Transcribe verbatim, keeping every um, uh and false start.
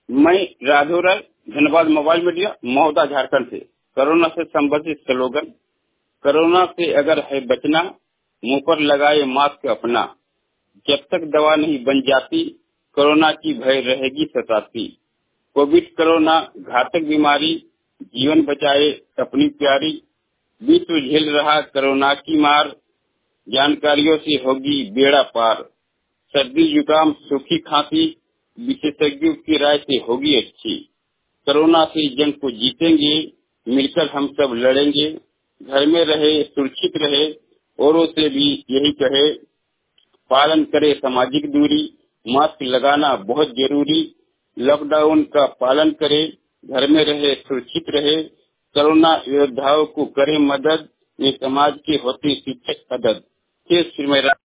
मैं राघव राय, धन्यवाद mobile media, Mahoda, Jharkhand से। कोरोना से संबंधित स्लोगन। कोरोना से अगर है बचना, मुंह पर लगाए मास्क अपना। जब तक दवा नहीं बन जाती, कोरोना की भय रहेगी सताती। कोविड कोरोना घातक बीमारी, जीवन बचाए अपनी प्यारी। विश्व झेल रहा कोरोना की मार, जानकारियों से होगी बेड़ा पार। सर्दी जुकाम सूखी खांसी, विशेषज्ञों की राय से होगी अच्छी। कोरोना से जंग को जीतेंगे, मिलकर हम सब लड़ेंगे। घर में रहे, सुरक्षित रहे, औरों से भी यही कहे, पालन करे सामाजिक दूरी। मास्क लगाना बहुत जरूरी। लॉकडाउन का पालन करे, घर में रहे, सुरक्षित रहे। कोरोना योद्धाओं को करे मदद, ये समाज के होते शिक्षक अदद।